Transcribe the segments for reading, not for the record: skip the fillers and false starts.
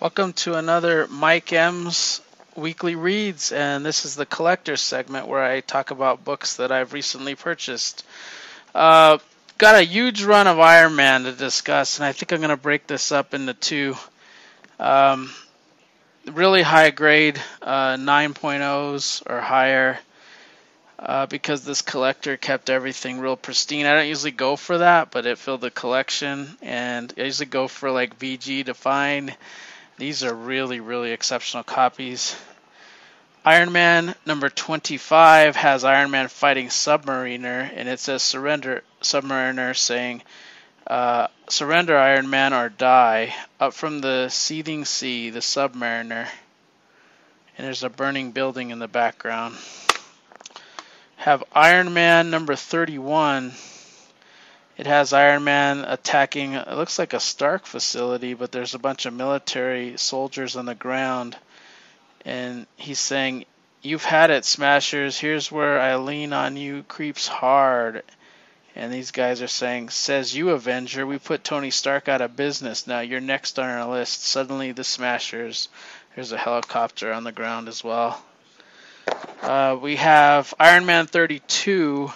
Welcome to another Mike M's Weekly Reads, and this is the collector's segment where I talk about books that I've recently purchased. Uh, Got a huge run of Iron Man to discuss, and I think I'm going to break this up into two. Um, Really high grade 9.0s or higher, because this collector kept everything real pristine. I don't usually go for that, but it filled the collection, and I usually go for like VG to find. These are really, really exceptional copies. Iron Man number 25 has Iron Man fighting Submariner, and it says surrender Submariner, saying, surrender Iron Man or die. Up from the seething sea, the Submariner. And there's a burning building in the background. Have Iron Man number 31. It has Iron Man attacking, it looks like a Stark facility, but there's a bunch of military soldiers on the ground. And he's saying, "You've had it, Smashers. Here's where I lean on you creeps hard." And these guys are saying, "Says you, Avenger. We put Tony Stark out of business. Now you're next on our list." Suddenly the Smashers. There's a helicopter on the ground as well. We have Iron Man 32.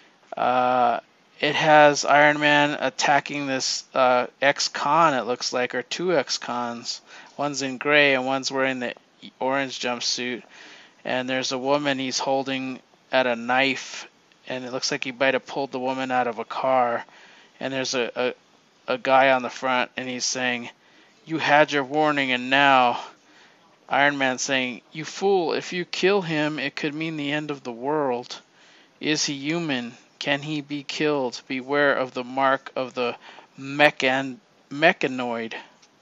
It has Iron Man attacking this ex-con, it looks like, or two ex-cons. One's in gray and one's wearing the orange jumpsuit. And there's a woman he's holding at a knife, and it looks like he might have pulled the woman out of a car. And there's a guy on the front, and he's saying, "You had your warning, and now..." Iron Man saying, "You fool, if you kill him, it could mean the end of the world. Is he human? Can he be killed? Beware of the mark of the mechanoid."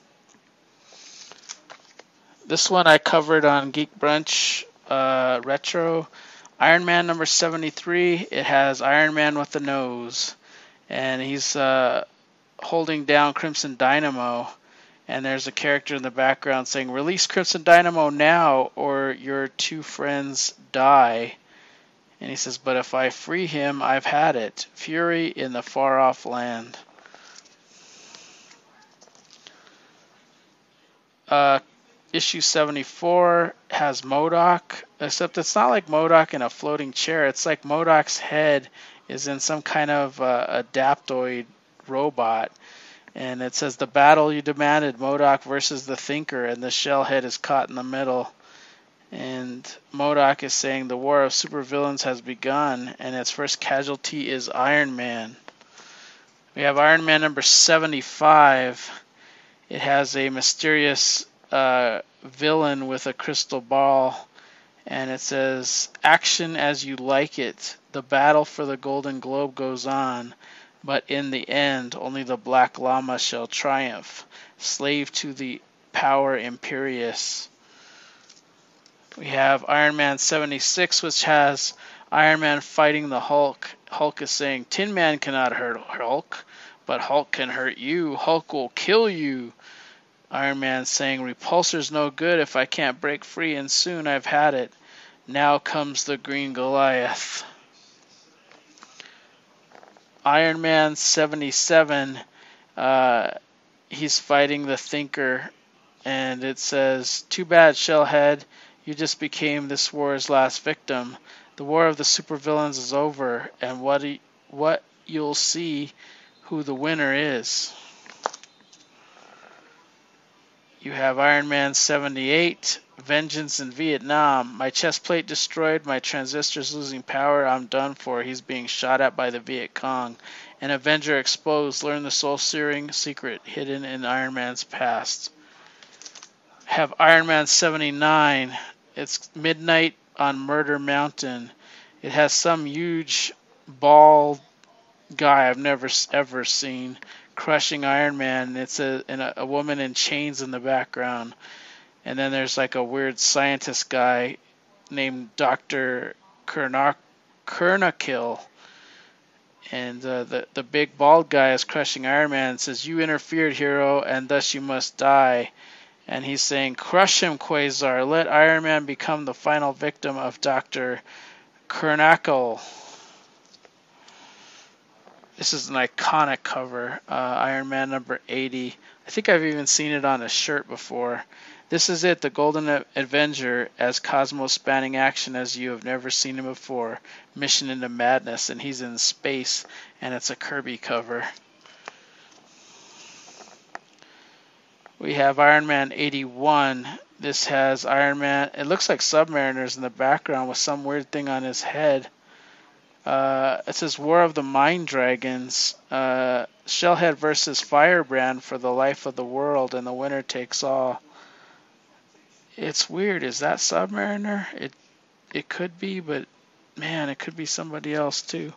This one I covered on Geek Brunch Retro. Iron Man number 73. It has Iron Man with the nose, and he's holding down Crimson Dynamo. And there's a character in the background saying, "Release Crimson Dynamo now, or your two friends die." And he says, "But if I free him, I've had it. Fury in the far-off land." Issue 74 has MODOK, except it's not like MODOK in a floating chair. It's like MODOK's head is in some kind of adaptoid robot. And it says, "The battle you demanded, MODOK versus the Thinker," and the shell head is caught in the middle. And MODOK is saying the war of supervillains has begun, and its first casualty is Iron Man. We have Iron Man number 75. It has a mysterious villain with a crystal ball, and it says, "Action as you like it. The battle for the Golden Globe goes on, but in the end, only the Black Llama shall triumph, slave to the power imperious." We have Iron Man 76, which has Iron Man fighting the Hulk. Hulk is saying, "Tin Man cannot hurt Hulk, but Hulk can hurt you. Hulk will kill you." Iron Man saying, "Repulsor's no good if I can't break free, and soon I've had it. Now comes the Green Goliath." Iron Man 77, he's fighting the Thinker, and it says, "Too bad, Shellhead. You just became this war's last victim. The war of the supervillains is over, and what you'll see who the winner is." You have Iron Man 78, Vengeance in Vietnam. "My chest plate destroyed, my transistors losing power, I'm done for. He's being shot at by the Viet Cong. An Avenger exposed, learn the soul-searing secret hidden in Iron Man's past." Have Iron Man 79. It's Midnight on Murder Mountain. It has some huge bald guy I've never ever seen crushing Iron Man, and it's a woman in chains in the background. And then there's like a weird scientist guy named Dr. Kernakill. And the big bald guy is crushing Iron Man and says, "You interfered, hero, and thus you must die." And he's saying, "Crush him, Quasar. Let Iron Man become the final victim of Dr. Kernakill." This is an iconic cover, Iron Man number 80. I think I've even seen it on a shirt before. This is it, the Golden Avenger, as cosmos spanning action as you have never seen him before. Mission into Madness, and he's in space, and it's a Kirby cover. We have Iron Man 81. This has Iron Man. It looks like Submariner's in the background with some weird thing on his head. It says War of the Mind Dragons. Shellhead versus Firebrand for the life of the world, and the winner takes all. It's weird. Is that Submariner? It could be, but man, it could be somebody else too.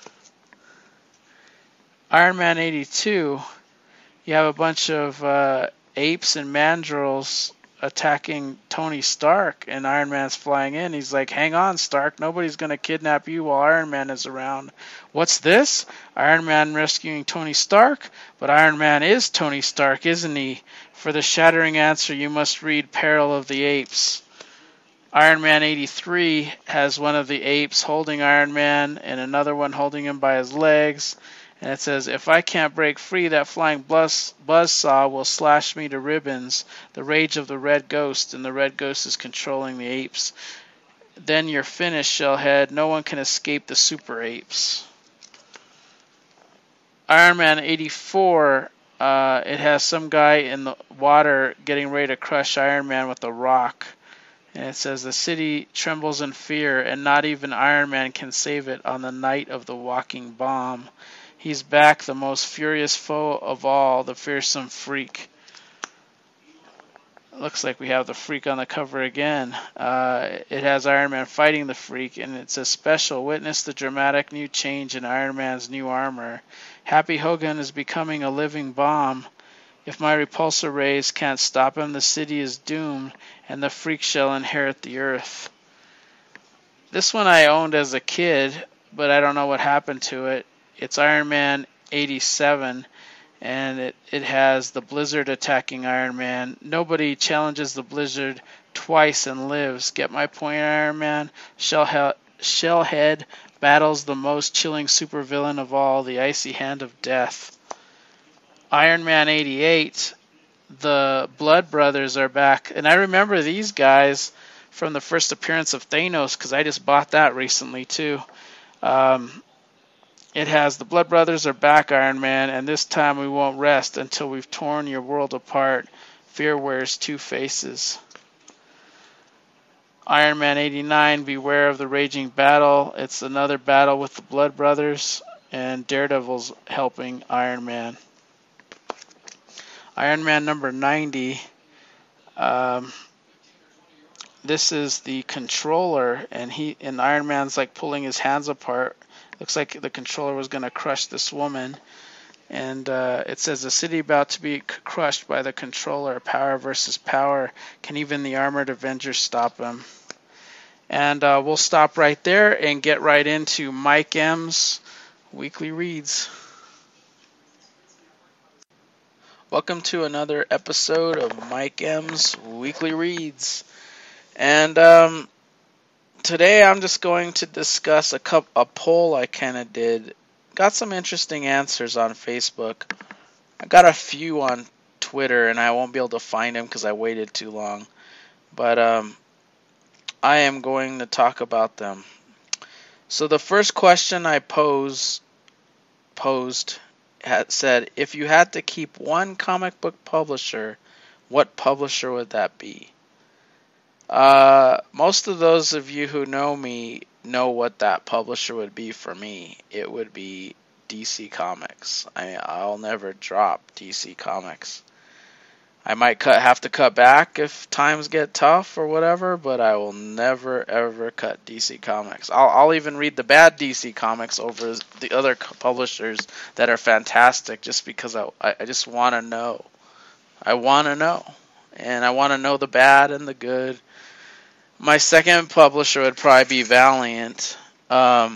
Iron Man 82. You have a bunch of apes and mandrills attacking Tony Stark, and Iron Man's flying in. He's like, hang on, Stark, nobody's going to kidnap you while Iron Man is around. What's this? Iron Man rescuing Tony Stark? But Iron Man is Tony Stark, isn't he? For the shattering answer, you must read Peril of the Apes. Iron Man 83 has one of the apes holding Iron Man and another one holding him by his legs. And it says, if I can't break free, that flying buzzsaw will slash me to ribbons. The rage of the Red Ghost, and the Red Ghost is controlling the apes. Then you're finished, Shellhead. No one can escape the super apes. Iron Man 84, it has some guy in the water getting ready to crush Iron Man with a rock. And it says, the city trembles in fear, and not even Iron Man can save it on the night of the walking bomb. He's back, the most furious foe of all, the fearsome freak. Looks like we have the freak on the cover again. It has Iron Man fighting the freak, and it says, special, witness the dramatic new change in Iron Man's new armor. Happy Hogan is becoming a living bomb. If my repulsor rays can't stop him, the city is doomed, and the freak shall inherit the earth. This one I owned as a kid, but I don't know what happened to it. It's Iron Man 87, and it has the Blizzard attacking Iron Man. Nobody challenges the Blizzard twice and lives. Get my point, Iron Man? Shellhead battles the most chilling supervillain of all, the icy hand of death. Iron Man 88, the Blood Brothers are back. And I remember these guys from the first appearance of Thanos, because I just bought that recently too. It has the Blood Brothers are back, Iron Man, and this time we won't rest until we've torn your world apart. Fear wears two faces. Iron Man 89, beware of the raging battle. It's another battle with the Blood Brothers, and Daredevil's helping Iron Man. Iron Man number 90. This is the controller, and Iron Man's like pulling his hands apart. Looks like the controller was going to crush this woman. And it says, the city about to be crushed by the controller. Power versus power. Can even the armored Avengers stop him? And we'll stop right there and get right into Mike M's Weekly Reads. Welcome to another episode of Mike M's Weekly Reads. And today I'm just going to discuss a poll I kind of did. Got some interesting answers on Facebook. I got a few on Twitter, and I won't be able to find them because I waited too long. But I am going to talk about them. So the first question I posed said, if you had to keep one comic book publisher, what publisher would that be? Most of those of you who know me know what that publisher would be for me. It would be DC Comics. I'll never drop DC Comics. I might have to cut back if times get tough or whatever, but I will never ever cut DC Comics. I'll even read the bad DC Comics over the other publishers that are fantastic, just because I just want to know. I want to know, and I want to know the bad and the good. My second publisher would probably be Valiant, and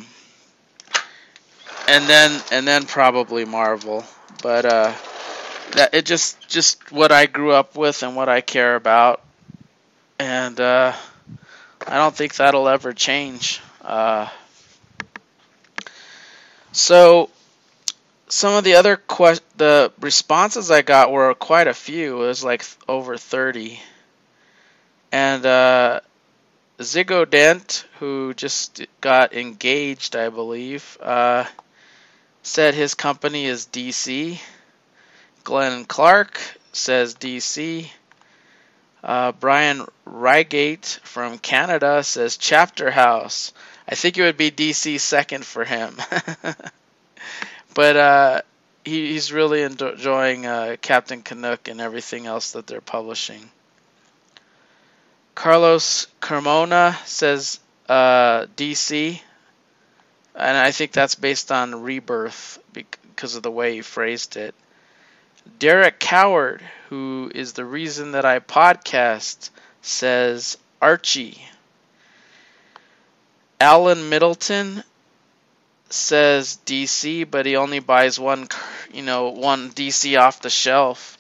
then probably Marvel, but that it just what I grew up with and what I care about, and I don't think that'll ever change. So some of the other the responses I got were quite a few. It was like over 30. And Ziggo Dent, who just got engaged, I believe, said his company is DC. Glenn Clark says DC. Brian Rygate from Canada says Chapter House. I think it would be DC second for him. But he's really enjoying Captain Canuck and everything else that they're publishing. Carlos Carmona says DC, and I think that's based on Rebirth because of the way he phrased it. Derek Coward, who is the reason that I podcast, says Archie. Alan Middleton says DC, but he only buys one DC off the shelf.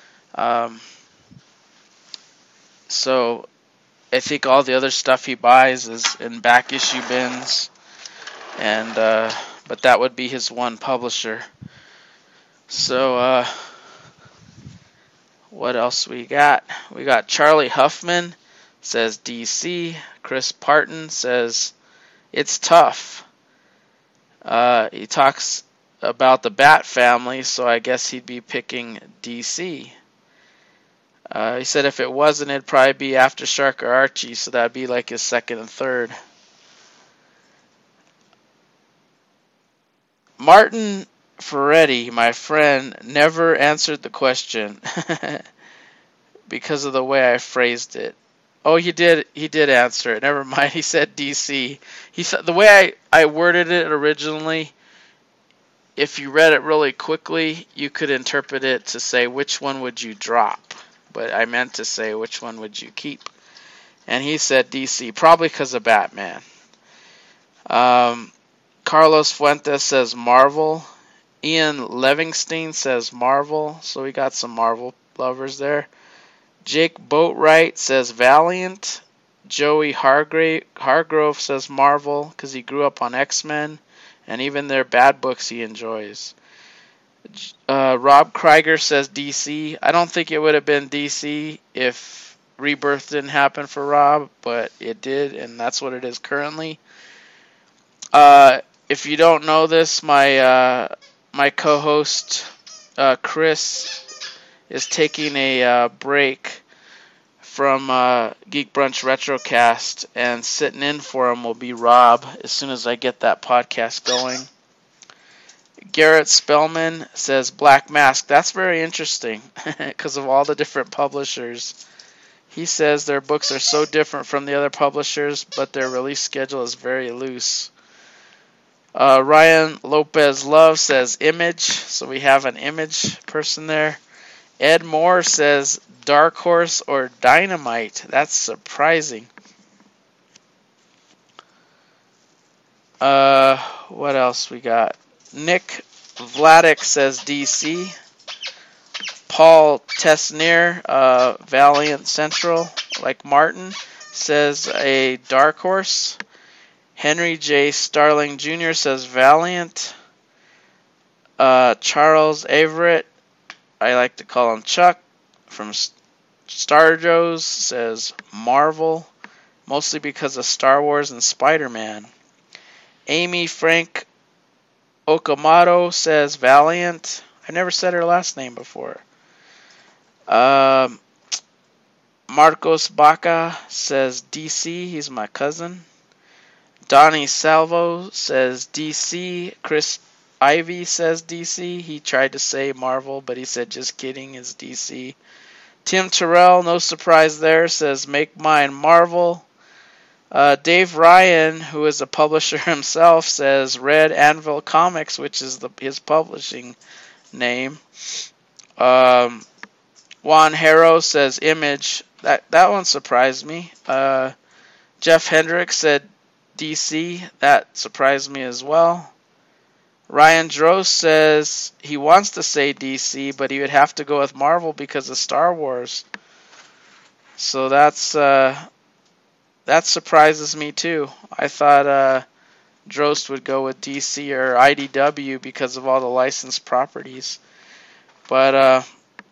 So I think all the other stuff he buys is in back issue bins, and but that would be his one publisher. So what else we got? We got Charlie Huffman says DC. Chris Parton says it's tough. He talks about the Bat family, so I guess he'd be picking DC. He said if it wasn't, it'd probably be Aftershock or Archie, so that'd be like his second and third. Martin Ferretti, my friend, never answered the question because of the way I phrased it. Oh, he did answer it. Never mind. He said DC. He said the way I worded it originally, if you read it really quickly, you could interpret it to say which one would you drop. But I meant to say which one would you keep. And he said DC, probably because of Batman. Carlos Fuentes says Marvel. Ian Levingstein says Marvel. So we got some Marvel lovers there. Jake Boatwright says Valiant. Joey Hargrove says Marvel because he grew up on X-Men. And even their bad books he enjoys. Rob Krieger says DC. I don't think it would have been DC if Rebirth didn't happen for Rob, but it did, and that's what it is currently. If you don't know this, my co-host Chris is taking a break from Geek Brunch Retrocast, and sitting in for him will be Rob as soon as I get that podcast going. Garrett Spellman says Black Mask. That's very interesting because of all the different publishers. He says their books are so different from the other publishers, but their release schedule is very loose. Ryan Lopez Love says Image, so we have an Image person there. Ed Moore says Dark Horse or Dynamite. That's surprising. What else we got? Nick Vladik says DC. Paul Tesnier, Valiant Central, like Martin, says a Dark Horse. Henry J. Starling Jr. says Valiant. Charles Everett, I like to call him Chuck, from Star Joe's, says Marvel, mostly because of Star Wars and Spider-Man. Amy Frank Okamoto says Valiant. I never said her last name before. Marcos Baca says DC. He's my cousin. Donnie Salvo says DC. Chris Ivy says DC. He tried to say Marvel, but he said just kidding, is DC. Tim Terrell, no surprise there, says make mine Marvel. Dave Ryan, who is a publisher himself, says Red Anvil Comics, which is his publishing name. Juan Harrow says Image. That one surprised me. Jeff Hendricks said DC. That surprised me as well. Ryan Drost says he wants to say DC, but he would have to go with Marvel because of Star Wars. So that surprises me too. I thought Drost would go with DC or IDW because of all the licensed properties. But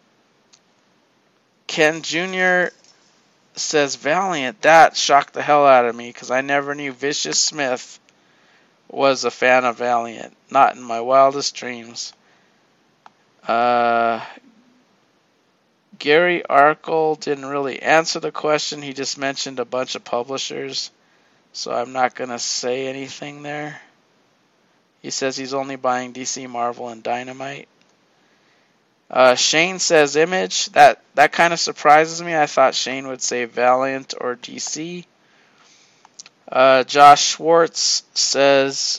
Ken Jr. says Valiant. That shocked the hell out of me because I never knew Vicious Smith was a fan of Valiant. Not in my wildest dreams. Gary Arkle didn't really answer the question. He just mentioned a bunch of publishers. So I'm not going to say anything there. He says he's only buying DC, Marvel, and Dynamite. Shane says Image. That kind of surprises me. I thought Shane would say Valiant or DC. Josh Schwartz says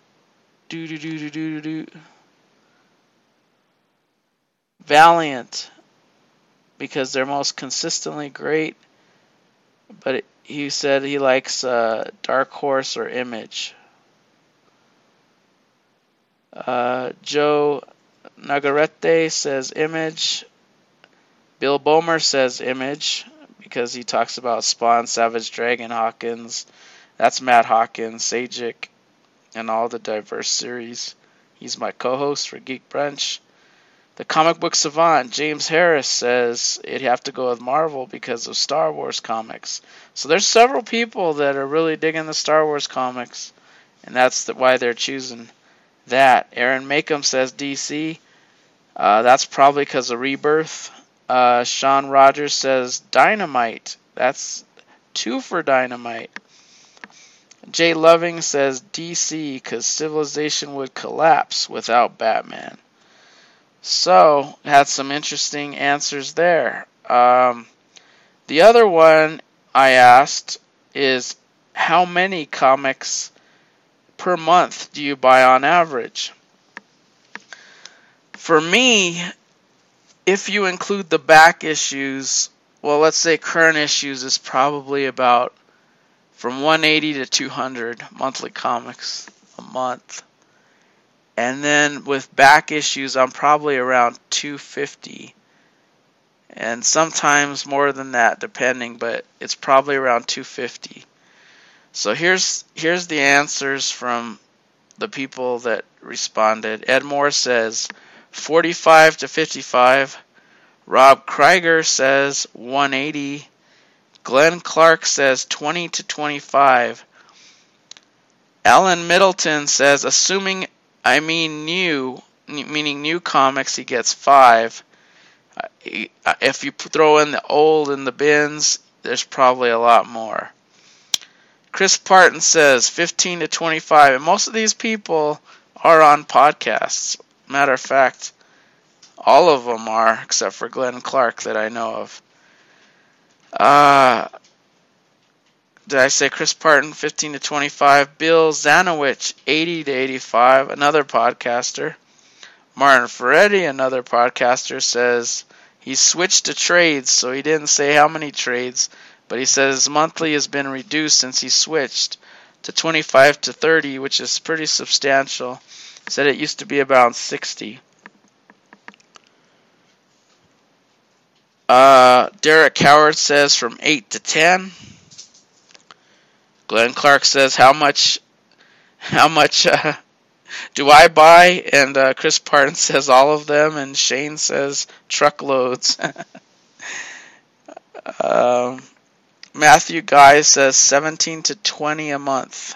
Valiant because they're most consistently great. But he said he likes Dark Horse or Image. Joe Nagarete says Image. Bill Bomer says Image because he talks about Spawn, Savage Dragon, Hawkins. That's Matt Hawkins, Sajic, and all the diverse series. He's my co-host for Geek Brunch. The comic book savant, James Harris, says it'd have to go with Marvel because of Star Wars comics. So there's several people that are really digging the Star Wars comics, and that's why they're choosing that. Aaron Makem says DC. That's probably because of Rebirth. Sean Rogers says Dynamite. That's 2 for Dynamite. Jay Loving says DC because civilization would collapse without Batman. So, had some interesting answers there. The other one I asked is, how many comics per month do you buy on average? For me, if you include the back issues, well, let's say current issues is probably about from 180 to 200 monthly comics a month. And then with back issues, I'm probably around 250. And sometimes more than that, depending, but it's probably around 250. So here's the answers from the people that responded. Ed Moore says 45 to 55. Rob Krieger says 180. Glenn Clark says 20 to 25. Alan Middleton says, assuming new, meaning new comics, he gets 5. If you throw in the old in the bins, there's probably a lot more. Chris Parton says 15 to 25. And most of these people are on podcasts. Matter of fact, all of them are, except for Glenn Clark that I know of. Did I say Chris Parton, 15 to 25? Bill Zanowich, 80 to 85, another podcaster. Martin Ferretti, another podcaster, says he switched to trades, so he didn't say how many trades, but he says monthly has been reduced since he switched to 25 to 30, which is pretty substantial. He said it used to be about 60. Derek Howard says from 8 to 10. Glenn Clark says, how much do I buy? And Chris Parton says all of them, and Shane says truckloads. Matthew Guy says 17 to 20 a month.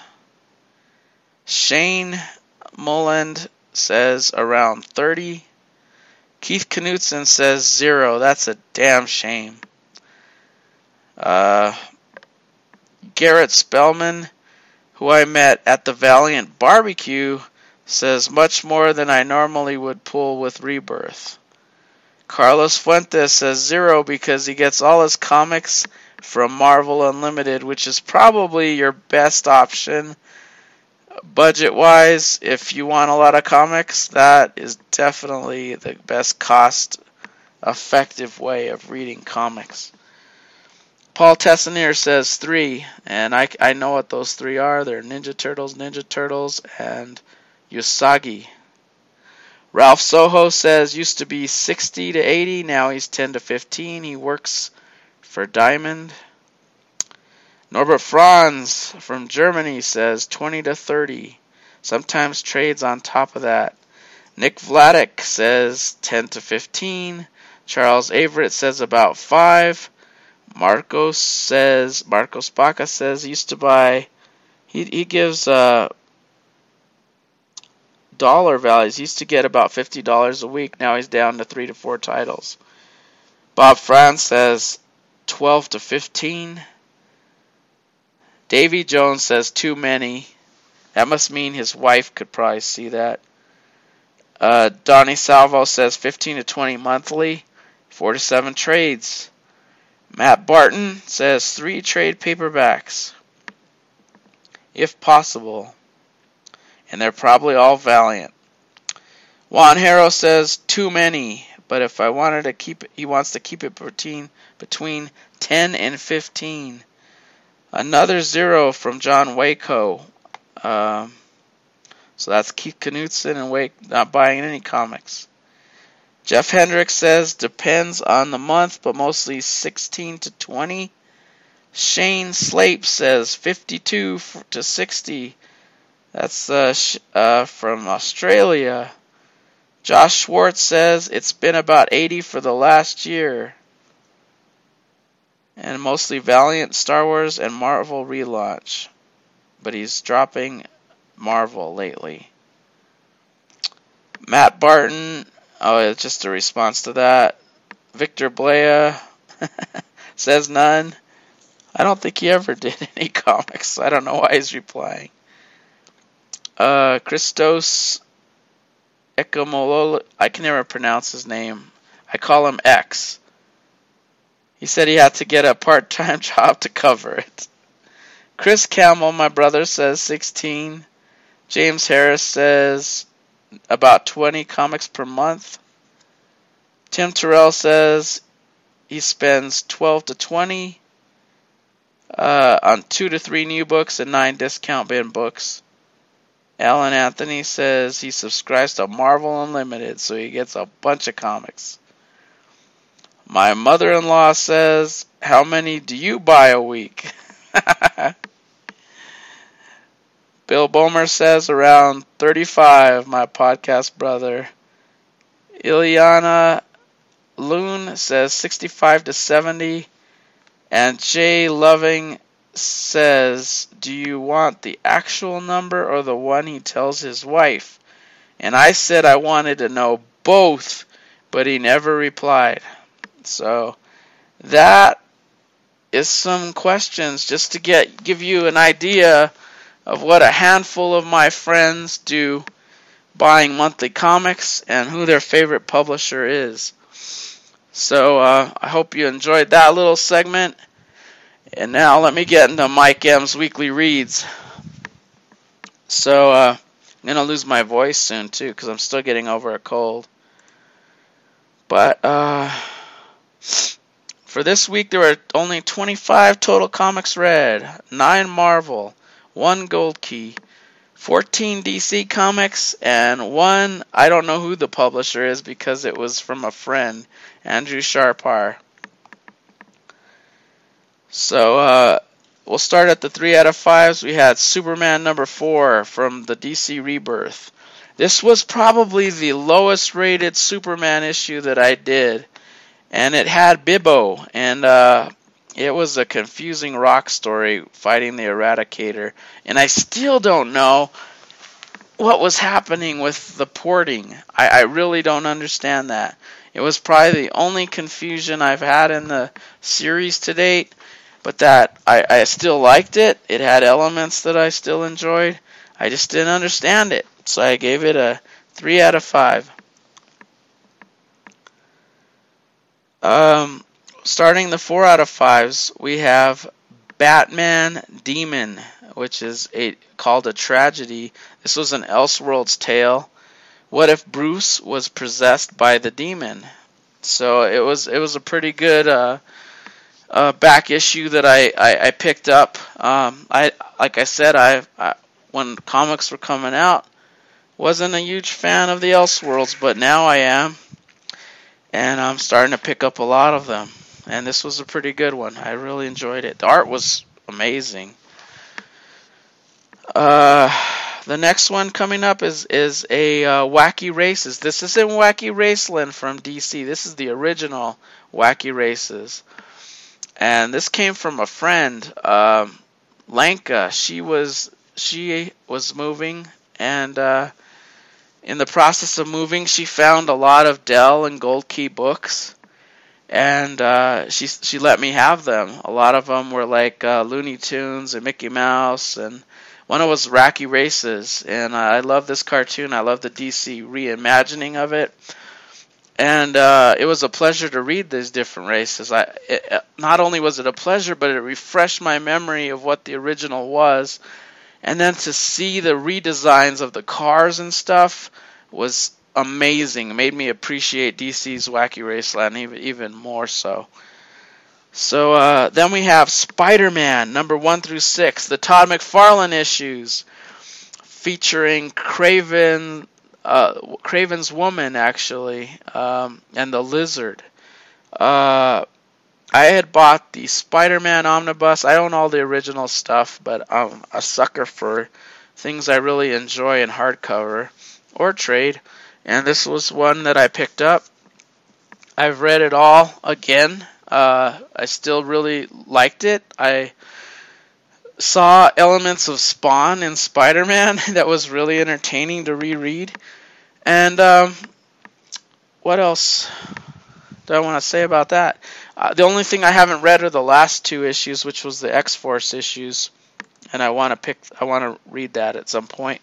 Shane Mulland says around 30. Keith Knutson says 0. That's a damn shame. Garrett Spellman, who I met at the Valiant Barbecue, says much more than I normally would pull with Rebirth. Carlos Fuentes says 0 because he gets all his comics from Marvel Unlimited, which is probably your best option. Budget-wise, if you want a lot of comics, that is definitely the best cost-effective way of reading comics. Paul Tessanier says 3, and I know what those 3 are. They're Ninja Turtles, and Usagi. Ralph Soho says used to be 60 to 80, now he's 10 to 15. He works for Diamond. Norbert Franz from Germany says 20 to 30. Sometimes trades on top of that. Nick Vladik says 10 to 15. Charles Averett says about 5. Marcos Baca says he used to buy, he gives dollar values. He used to get about $50 a week. Now he's down to 3 to 4 titles. Bob Franz says 12 to 15. Davy Jones says too many. That must mean his wife could probably see that. Donnie Salvo says 15 to 20 monthly, 4 to 7 trades. Matt Barton says 3 trade paperbacks, if possible. And they're probably all Valiant. Juan Harrow says too many, but if I wanted to keep it, he wants to keep it between 10 and 15. Another 0 from John Waco. So that's Keith Knutson and Wake not buying any comics. Jeff Hendricks says depends on the month, but mostly 16 to 20. Shane Slape says 52 to 60. That's from Australia. Josh Schwartz says it's been about 80 for the last year. And mostly Valiant, Star Wars, and Marvel relaunch. But he's dropping Marvel lately. Matt Barton, it's just a response to that. Victor Blea says none. I don't think he ever did any comics. I don't know why he's replying. Christos Ekomolo, I can never pronounce his name. I call him X. He said he had to get a part-time job to cover it. Chris Campbell, my brother, says 16. James Harris says about 20 comics per month. Tim Terrell says he spends 12 to 20 on 2 to 3 new books and 9 discount bin books. Alan Anthony says he subscribes to Marvel Unlimited, so he gets a bunch of comics. My mother-in-law says, how many do you buy a week? Bill Bomer says around 35, my podcast brother. Ileana Loon says 65 to 70. And Jay Loving says, do you want the actual number or the one he tells his wife? And I said I wanted to know both, but he never replied. So that is some questions just to give you an idea of what a handful of my friends do buying monthly comics and who their favorite publisher is. So I hope you enjoyed that little segment. And now let me get into Mike M's Weekly Reads. So I'm going to lose my voice soon too because I'm still getting over a cold. But for this week there were only 25 total comics read, 9 Marvel, 1 Gold Key, 14 DC Comics, and 1, I don't know who the publisher is because it was from a friend, Andrew Sharpar. So we'll start at the 3 out of 5s. We had Superman number 4 from the DC Rebirth. This was probably the lowest rated Superman issue that I did. And it had Bibbo, and it was a confusing rock story fighting the Eradicator. And I still don't know what was happening with the porting. I really don't understand that. It was probably the only confusion I've had in the series to date, but that I still liked it. It had elements that I still enjoyed. I just didn't understand it, so I gave it a 3 out of 5. Starting the 4 out of 5s, we have Batman Demon, which is called a tragedy. This was an Elseworlds tale. What if Bruce was possessed by the demon? So it was a pretty good back issue that I picked up. Like I said, when comics were coming out, wasn't a huge fan of the Elseworlds, but now I am. And I'm starting to pick up a lot of them. And this was a pretty good one. I really enjoyed it. The art was amazing. The next one coming up is a Wacky Races. This isn't Wacky Raceland from DC. This is the original Wacky Races. And this came from a friend, Lanka. She was moving, and in the process of moving, she found a lot of Dell and Gold Key books, and she let me have them. A lot of them were like Looney Tunes and Mickey Mouse, and one was Wacky Races. And I love this cartoon. I love the DC reimagining of it. And it was a pleasure to read these different races. Not only was it a pleasure, but it refreshed my memory of what the original was. And then to see the redesigns of the cars and stuff was amazing. It made me appreciate DC's Wacky Raceland even more so. So then we have Spider-Man, number 1 through 6, the Todd McFarlane issues, featuring Craven's woman, actually, and the Lizard. I had bought the Spider-Man omnibus. I own all the original stuff, but I'm a sucker for things I really enjoy in hardcover or trade. And this was one that I picked up. I've read it all again. I still really liked it. I saw elements of Spawn in Spider-Man that was really entertaining to reread. And what else do I want to say about that? The only thing I haven't read are the last 2 issues, which was the X-Force issues, and I want to read that at some point.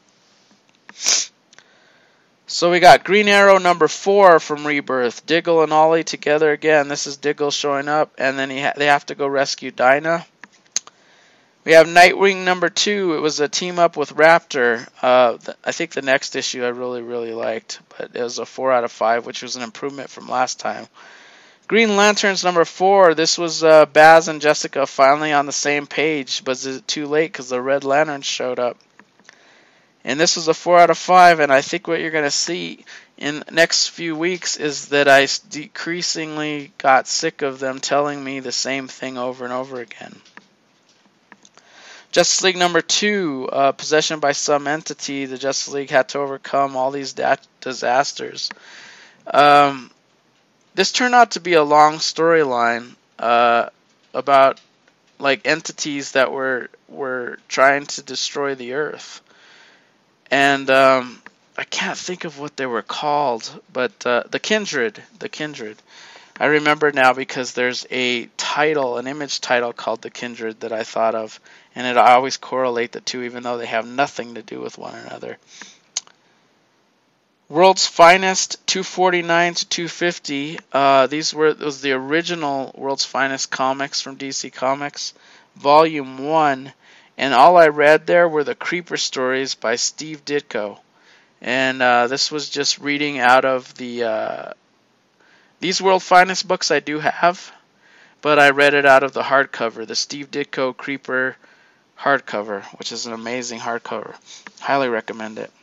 So we got Green Arrow number 4 from Rebirth. Diggle and Ollie together again. This is Diggle showing up, and then they have to go rescue Dinah. We have Nightwing number 2. It was a team up with Raptor. I think the next issue I really, really liked, but it was a 4 out of 5, which was an improvement from last time. Green Lanterns number 4. This was Baz and Jessica finally on the same page, but is it too late because the Red Lanterns showed up? And this was a 4 out of 5, and I think what you're going to see in the next few weeks is that I decreasingly got sick of them telling me the same thing over and over again. Justice League number 2, possession by some entity. The Justice League had to overcome all these disasters. This turned out to be a long storyline about like entities that were trying to destroy the Earth. And I can't think of what they were called, but the Kindred. I remember now because there's a title, an image title called The Kindred that I thought of, and I always correlate the two even though they have nothing to do with one another. World's Finest 249 to 250. It was the original World's Finest comics from DC Comics, Volume 1. And all I read there were the Creeper stories by Steve Ditko. And this was just reading out of these World Finest books I do have, but I read it out of the hardcover, the Steve Ditko Creeper hardcover, which is an amazing hardcover. Highly recommend it.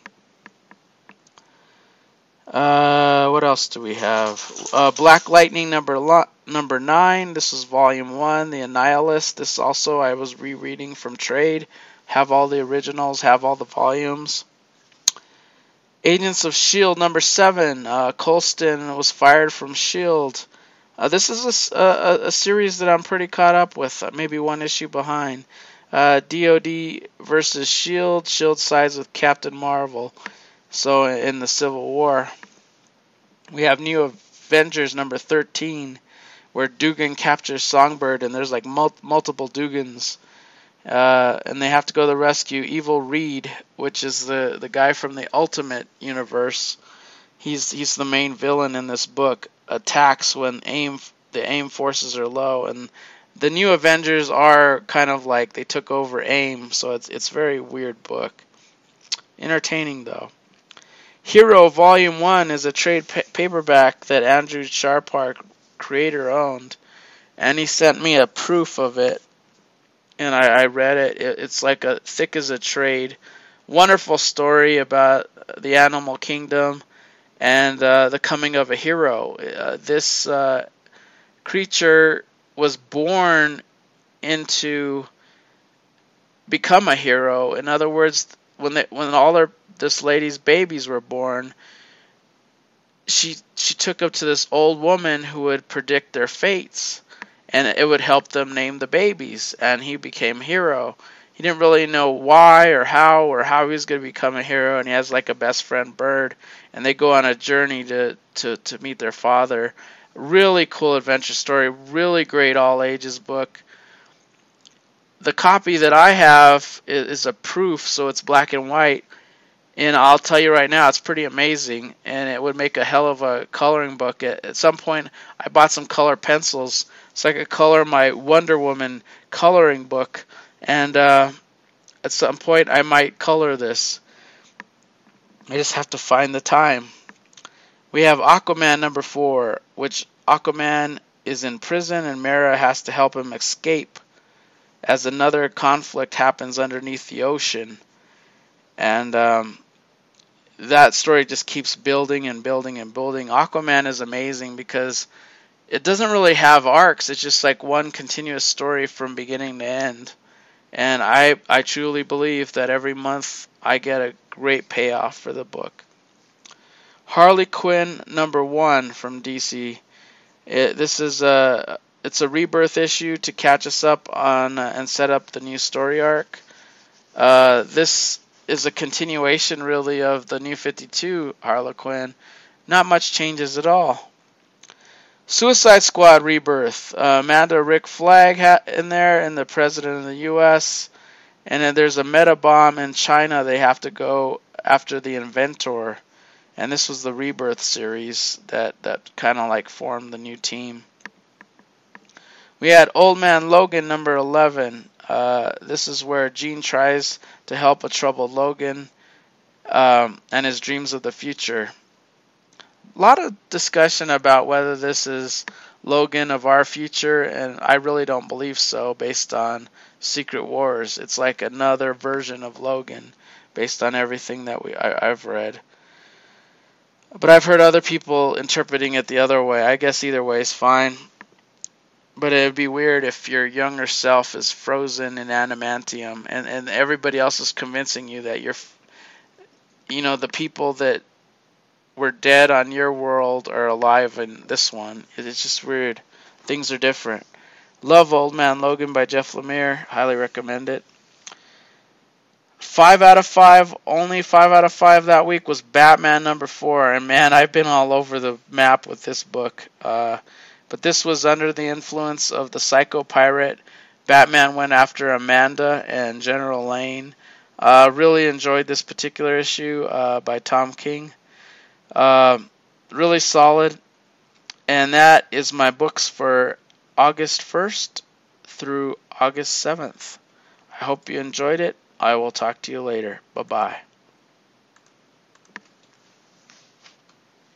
What else do we have? Black Lightning number 9. This is Volume 1, The Annihilist. This also I was rereading from trade. Have all the originals, have all the volumes. Agents of S.H.I.E.L.D. number 7. Colston was fired from S.H.I.E.L.D. This is a series that I'm pretty caught up with, maybe one issue behind. DOD versus S.H.I.E.L.D. S.H.I.E.L.D. sides with Captain Marvel. So in the Civil War. We have New Avengers number 13, where Dugan captures Songbird, and there's like multiple Dugans. And they have to go to rescue Evil Reed, which is the guy from the Ultimate Universe. He's the main villain in this book. Attacks when the AIM forces are low, and the New Avengers are kind of like they took over AIM, so it's a very weird book. Entertaining though. Hero Volume 1 is a trade paperback that Andrew Sharpark, creator, owned, and he sent me a proof of it. And I read it. It's like a thick as a trade. Wonderful story about the animal kingdom and the coming of a hero. This creature was born into become a hero. In other words, when all this lady's babies were born, she took up to this old woman who would predict their fates, and it would help them name the babies, and he became a hero. He didn't really know why or how he was going to become a hero, and he has like a best friend bird, and they go on a journey to meet their father. Really cool adventure story, really great all ages book. The copy that I have is a proof, so it's black and white. And I'll tell you right now, it's pretty amazing, and it would make a hell of a coloring book. At some point, I bought some color pencils so I could color my Wonder Woman coloring book, and at some point, I might color this. I just have to find the time. We have Aquaman number 4, which Aquaman is in prison, and Mera has to help him escape as another conflict happens underneath the ocean. And that story just keeps building and building and building. Aquaman is amazing because it doesn't really have arcs. It's just like one continuous story from beginning to end. And I truly believe that every month I get a great payoff for the book. Harley Quinn number 1 from DC. It's a rebirth issue to catch us up on and set up the new story arc. This is a continuation, really, of the New 52 Harley Quinn. Not much changes at all. Suicide Squad Rebirth. Amanda Rick Flag in there, and the President of the U.S. And then there's a meta bomb in China. They have to go after the Inventor. And this was the Rebirth series that kind of like formed the new team. We had Old Man Logan number 11. This is where Jean tries to help a troubled Logan and his dreams of the future. A lot of discussion about whether this is Logan of our future, and I really don't believe so based on Secret Wars. It's like another version of Logan based on everything that I've read. But I've heard other people interpreting it the other way. I guess either way is fine. But it would be weird if your younger self is frozen in adamantium and everybody else is convincing you that the people that were dead on your world are alive in this one. It's just weird. Things are different. Love Old Man Logan by Jeff Lemire. Highly recommend it. 5 out of 5, only 5 out of 5 that week was Batman number 4. And man, I've been all over the map with this book. But this was under the influence of the Psycho Pirate. Batman went after Amanda and General Lane. Really enjoyed this particular issue by Tom King. Really solid. And that is my books for August 1st through August 7th. I hope you enjoyed it. I will talk to you later. Bye-bye.